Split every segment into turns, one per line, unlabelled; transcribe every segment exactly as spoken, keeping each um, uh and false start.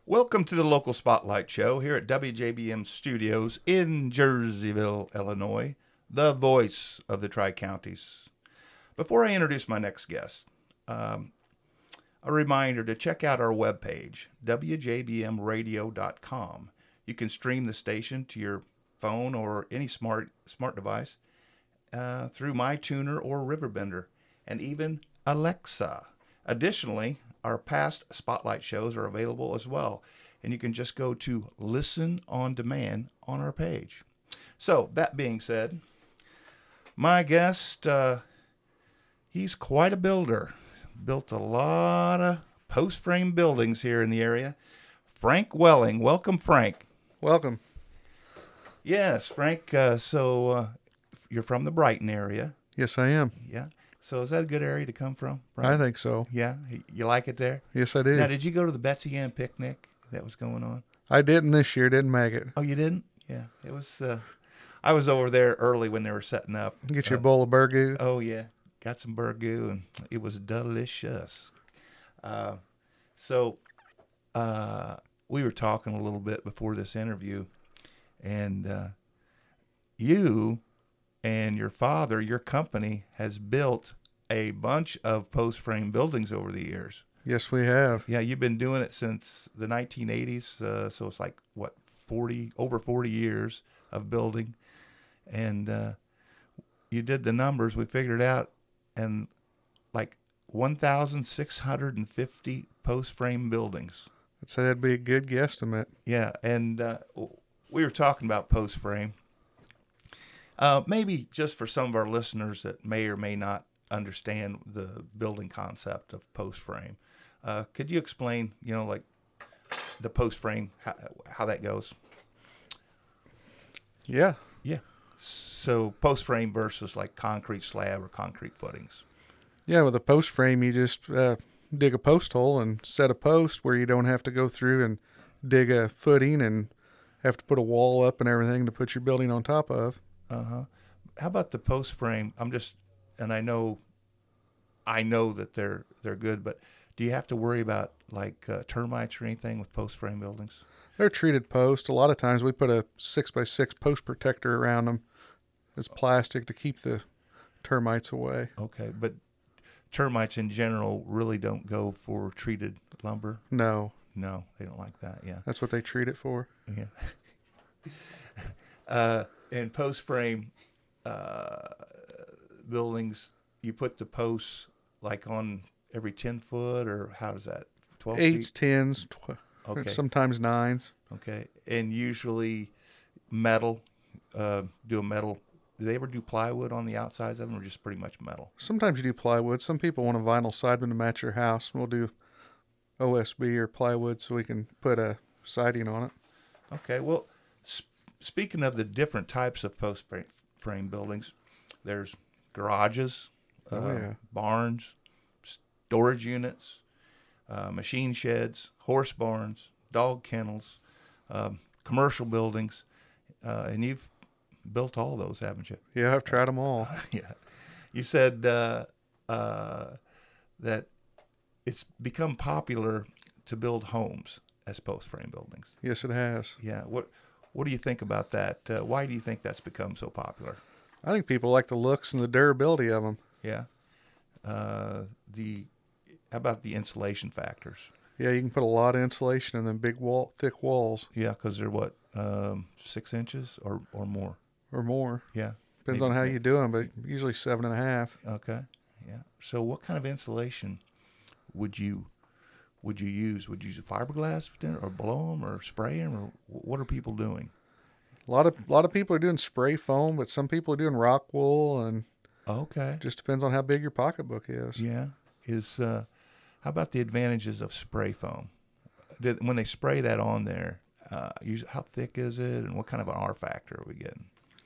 Welcome to the Local Spotlight Show here at W J B M Studios in Jerseyville, Illinois, the voice of the Tri-Counties. Before I introduce my next guest, um, a reminder to check out our webpage, w j b m radio dot com. You can stream the station to your phone or any smart smart device uh, through MyTuner or Riverbender, and even Alexa. Additionally, our past Spotlight shows are available as well, and you can just go to Listen on Demand on our page. So, that being said, my guest, uh, he's quite a builder. Built a lot of post-frame buildings here in the area. Frank Welling. Welcome, Frank.
Welcome.
Yes, Frank. Uh, so, uh, you're from the Brighton area.
Yes, I am.
Yeah. So is that a good area to come from?
Brighton? I think so.
Yeah? You like it there?
Yes, I do.
Now, did you go to the Betsy Ann picnic that was going on?
I didn't this year. Didn't make it.
Oh, you didn't? Yeah. It was, uh, I was over there early when they were setting up.
Get your
uh,
bowl of burgoo.
Oh, yeah. Got some burgoo, and it was delicious. Uh, so uh, we were talking a little bit before this interview, and uh, you and your father, your company, has built a bunch of post-frame buildings over the years.
Yes, we have.
Yeah, you've been doing it since the nineteen eighties, uh, so it's like, what, forty, over forty years of building. And uh, you did the numbers, we figured out, and like one thousand six hundred fifty post-frame buildings.
I'd say that'd be a good guesstimate.
Yeah, and uh, we were talking about post-frame. Uh, maybe just for some of our listeners that may or may not understand the building concept of post-frame, uh, could you explain, you know, like the post-frame, how, how that goes?
Yeah.
Yeah. So post-frame versus like concrete slab or concrete footings.
Yeah, with a post frame, you just uh, dig a post hole and set a post where you don't have to go through and dig a footing and have to put a wall up and everything to put your building on top of.
Uh-huh. How about the post frame? I'm just, and I know, I know that they're they're good, but do you have to worry about like uh, termites or anything with post frame buildings?
They're treated posts. A lot of times we put a six by six post protector around them. It's plastic to keep the termites away.
Okay, but termites in general really don't go for treated lumber?
No.
No, they don't like that, yeah.
That's what they treat it for.
Yeah. uh, in post frame uh, buildings, you put the posts like on every ten foot, or how does that? twelve
Eights,
feet?
tens, tw-
Okay.
sometimes nines.
Okay. And usually metal, uh, do a metal. Do they ever do plywood on the outsides of them, or just pretty much metal?
Sometimes you do plywood. Some people want a vinyl siding to match your house. We'll do O S B or plywood so we can put a siding on it.
Okay. Well, sp- speaking of the different types of post frame buildings, there's garages, uh,
Oh, yeah.
barns, storage units, uh, machine sheds, horse barns, dog kennels, um, commercial buildings, uh, and you've built all those, haven't you?
Yeah, I've tried them all.
Yeah. You said uh, uh, that it's become popular to build homes as post-frame buildings.
Yes, it has.
Yeah. What What do you think about that? Uh, why do you think that's become so popular?
I think people like the looks and the durability of them.
Yeah. Uh, the how about the insulation factors?
Yeah, you can put a lot of insulation in them big wall, thick walls.
Yeah, because they're what, um, six inches or, or more?
Or more.
Yeah.
Depends
Maybe,
on how you do them, but usually seven and a half.
Okay. Yeah. So what kind of insulation would you would you use? Would you use fiberglass or blow them or spray them, or what are people doing?
A lot of a lot of people are doing spray foam, but some people are doing rock wool, and
Okay.
it just depends on how big your pocketbook is.
Yeah. Is uh, how about the advantages of spray foam? Did, when they spray that on there, uh, use, how thick is it, and what kind of an R factor are we getting?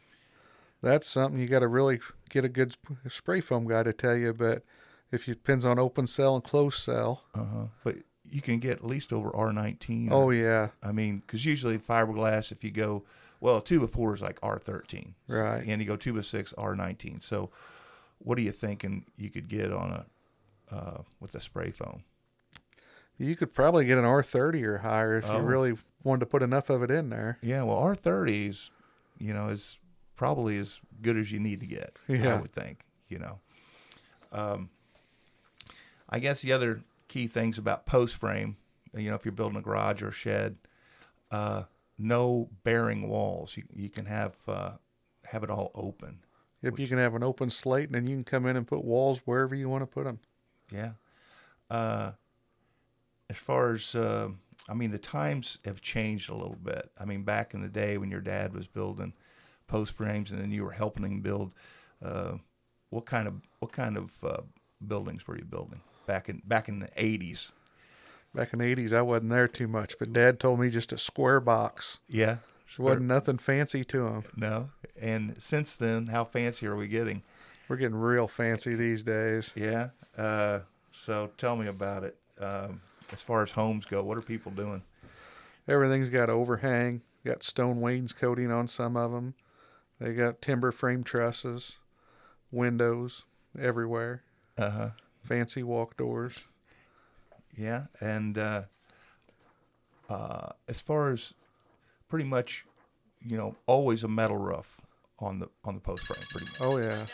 That's something you got to really get a good spray foam guy to tell you. But if it depends on open cell and closed cell.
Uh huh. But you can get at least over R nineteen.
Oh
or,
yeah.
I mean, because usually fiberglass, if you go, well, two by four is like R thirteen.
Right.
And you go two by six, R nineteen. So, what are you thinking you could get on a uh, with a spray foam?
You could probably get an R thirty or higher if
Oh.
you really wanted to put enough of it in there.
Yeah, well, R thirties, you know, is probably as good as you need to get, I
Yeah.
would think, you know. Um, I guess the other key things about post frame, you know, if you're building a garage or a shed, uh, no bearing walls. You, you can have uh, have it all open.
If you can have an open slate, and then you can come in and put walls wherever you want to put them.
Yeah. Uh, as far as, uh, I mean, the times have changed a little bit. I mean, back in the day when your dad was building post frames and then you were helping him build, uh, what kind of what kind of uh, buildings were you building back in back in the eighties?
Back in the eighties, I wasn't there too much, but Dad told me just a square box.
Yeah.
There wasn't nothing fancy to them.
No. And since then, how fancy are we getting?
We're getting real fancy these days.
Yeah. Uh, so tell me about it. Um, as far as homes go, what are people doing?
Everything's got overhang, got stone wainscoting on some of them. They got timber frame trusses, windows everywhere,
Uh huh.
fancy walk doors.
Yeah. And uh, uh, as far as pretty much, you know, always a metal roof on the on the post frame, pretty much.
Oh, yeah.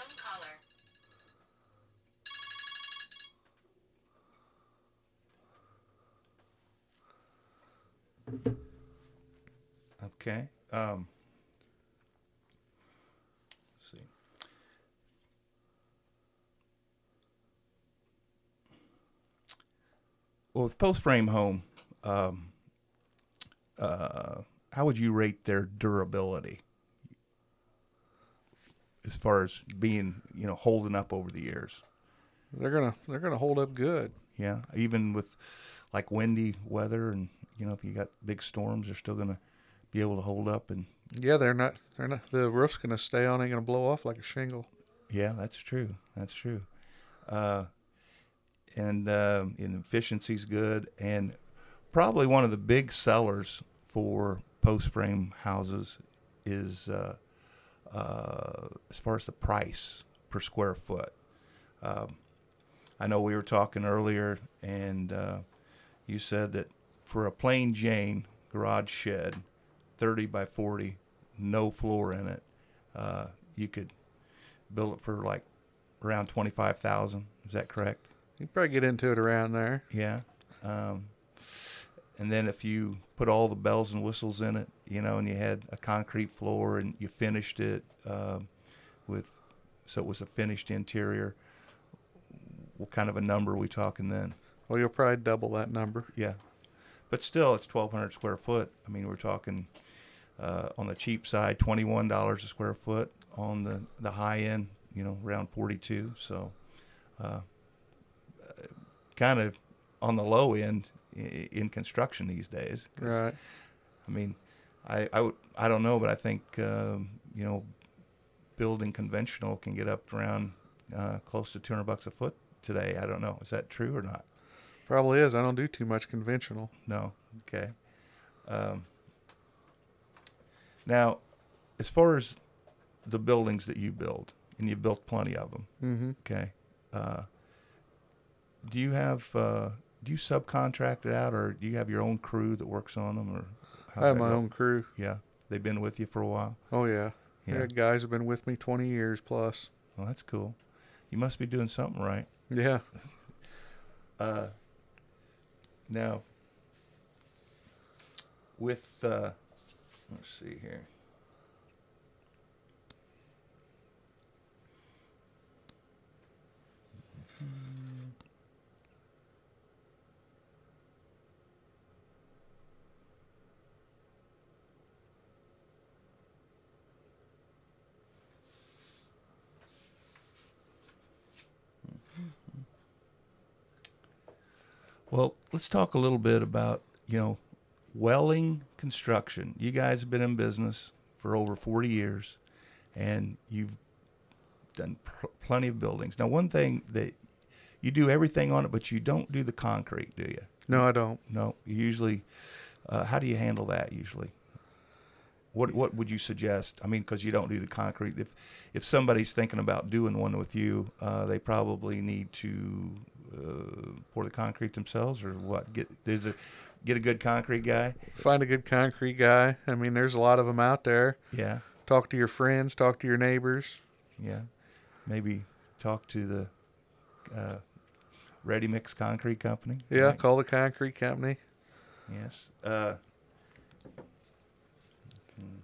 Okay. Um, let's see. Well, with post frame home, um, uh, how would you rate their durability as far as being, you know, holding up over the years?
They're gonna they're gonna hold up good.
Yeah, even with like windy weather and, you know, if you got big storms, they're still gonna be able to hold up. And
Yeah, they're not they're not the roof's gonna stay on, ain't gonna blow off like a shingle.
yeah, that's true. That's true. Uh, and uh, and efficiency's good, and probably one of the big sellers for post frame houses is uh, uh, as far as the price per square foot. Um, I know we were talking earlier, and uh, you said that for a plain Jane garage shed, thirty by forty, no floor in it, uh, you could build it for like around twenty-five thousand. Is that correct?
You can probably get into it around there.
Yeah. Um, and then if you put all the bells and whistles in it, you know, and you had a concrete floor and you finished it um, with, so it was a finished interior, what kind of a number are we talking then?
Well, you'll probably double that number.
Yeah. But still, it's twelve hundred square foot. I mean, we're talking uh, on the cheap side, twenty-one dollars a square foot. On the, the high end, you know, around forty-two. So uh, kind of on the low end in, in construction these days. 'Cause,
Right.
I mean, I, I, would, I don't know, but I think, um, you know, building conventional can get up around uh, close to two hundred bucks a foot today. I don't know. Is that true or not?
Probably is. I don't do too much conventional.
No. Okay. Um, now, as far as the buildings that you build, and you've built plenty of them,
Mm-hmm.
okay, uh, do you have, uh, do you subcontract it out, or do you have your own crew that works on them, or how's
I have
that
my
go?
own crew.
Yeah. They've been with you for a while?
Oh, yeah.
Yeah.
Yeah, guys have been with me twenty years plus.
Well, that's cool. You must be doing something right.
Yeah.
Uh, now, with, uh, let's see here. Well, let's talk a little bit about, you know, Welling Construction. You guys have been in business for over forty years, and you've done pr- plenty of buildings. Now, one thing that you do everything on it, but you don't do the concrete, do you?
No, I don't.
No. You usually, uh, how do you handle that usually? What What would you suggest? I mean, because you don't do the concrete. If if somebody's thinking about doing one with you, uh, they probably need to uh, pour the concrete themselves, or what? Get there's a get a good concrete guy.
Find a good concrete guy. I mean, there's a lot of them out there.
Yeah,
Talk to your friends. Talk to your neighbors.
yeah. Maybe talk to the uh, Ready Mix Concrete Company.
Yeah,
right?
call the concrete company.
Yes. Uh, hmm.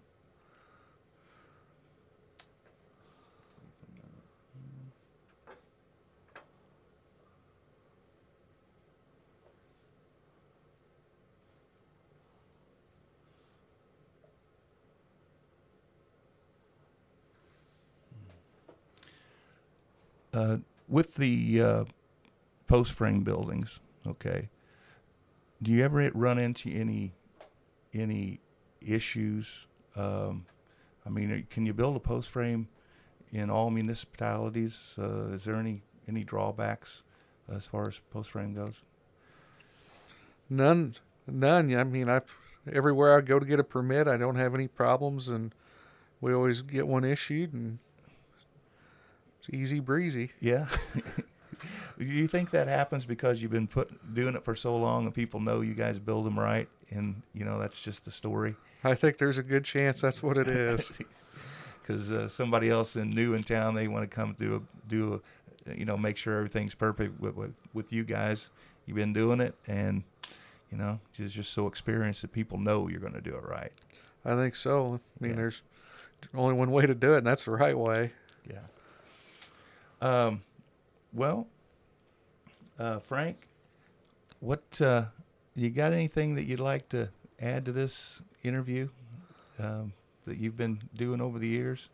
Uh, with the uh, post frame buildings, okay, do you ever run into any any issues? Um, I mean, can you build a post frame in all municipalities? Uh, is there any any drawbacks as far as post frame goes?
None, none. I mean, I everywhere I go to get a permit, I don't have any problems, and we always get one issued, and it's easy breezy.
Yeah. Do you think that happens because you've been put doing it for so long and people know you guys build them right, and you know that's just the story?
I think there's a good chance that's what it is.
Because uh, somebody else in new in town, they want to come do a do a, you know, make sure everything's perfect with, with with you guys. You've been doing it, and you know, just just so experienced that people know you're going to do it right.
I think so. I mean,
Yeah.
there's only one way to do it, and that's the right way.
Yeah. Um, well, uh, Frank, what uh, you got anything that you'd like to add to this interview um, that you've been doing over the years?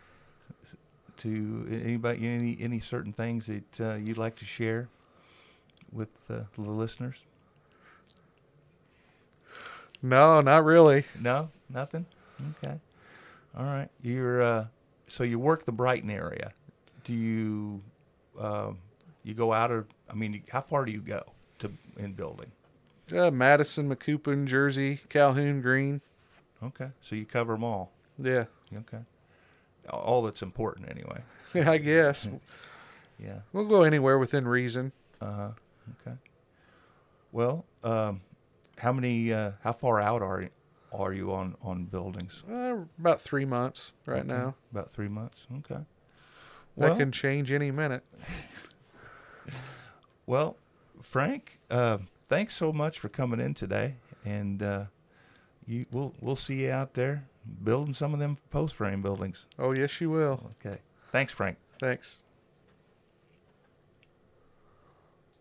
To anybody, any any certain things that uh, you'd like to share with uh, the listeners?
No, not really.
No, nothing. Okay, all right. You're uh, so you work the Brighton area. Do you um, you go out of? I mean, how far do you go to in building?
Uh, Madison, McCoupin, Jersey, Calhoun, Green.
Okay, so you cover them all.
Yeah,
Okay, all that's important anyway.
I guess.
Yeah.
We'll go anywhere within reason.
Uh huh. Okay. Well, um, how many? Uh, how far out are are you on on buildings?
Uh, about three months right
Okay,
now.
About three months. Okay.
That can change any minute.
Well, Frank, uh, thanks so much for coming in today, and uh, you we'll we'll see you out there building some of them post frame buildings.
Oh, yes, you will.
Okay. Thanks, Frank.
Thanks.